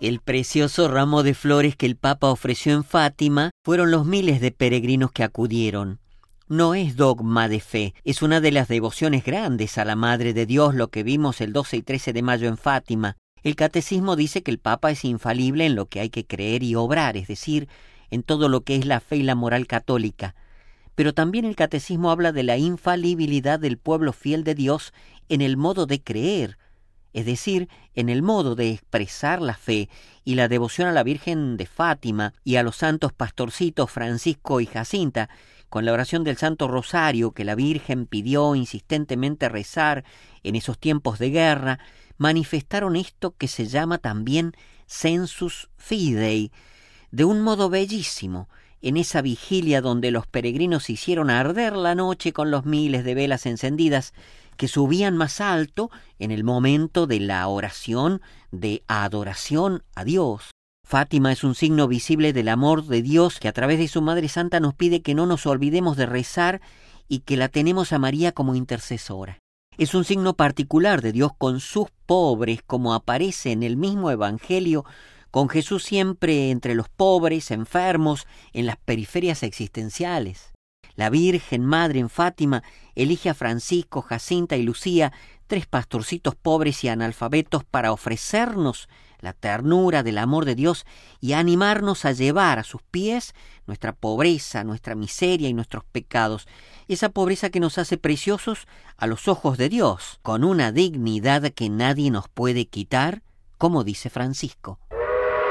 El precioso ramo de flores que el Papa ofreció en Fátima fueron los miles de peregrinos que acudieron. No es dogma de fe, es una de las devociones grandes a la Madre de Dios, lo que vimos el 12 y 13 de mayo en Fátima. El catecismo dice que el Papa es infalible en lo que hay que creer y obrar, es decir, en todo lo que es la fe y la moral católica. Pero también el catecismo habla de la infalibilidad del pueblo fiel de Dios en el modo de creer, es decir, en el modo de expresar la fe y la devoción a la Virgen de Fátima y a los santos pastorcitos Francisco y Jacinta, con la oración del Santo Rosario que la Virgen pidió insistentemente rezar en esos tiempos de guerra, manifestaron esto que se llama también sensus fidei, de un modo bellísimo, en esa vigilia donde los peregrinos hicieron arder la noche con los miles de velas encendidas que subían más alto en el momento de la oración de adoración a Dios. Fátima es un signo visible del amor de Dios que a través de su Madre Santa nos pide que no nos olvidemos de rezar y que la tenemos a María como intercesora. Es un signo particular de Dios con sus pobres, como aparece en el mismo Evangelio, con Jesús siempre entre los pobres, enfermos, en las periferias existenciales. La Virgen Madre en Fátima elige a Francisco, Jacinta y Lucía, 3 pastorcitos pobres y analfabetos, para ofrecernos la ternura del amor de Dios y animarnos a llevar a sus pies nuestra pobreza, nuestra miseria y nuestros pecados, esa pobreza que nos hace preciosos a los ojos de Dios, con una dignidad que nadie nos puede quitar, como dice Francisco.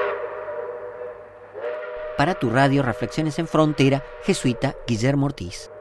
Para tu radio Reflexiones en Frontera, jesuita Guillermo Ortiz.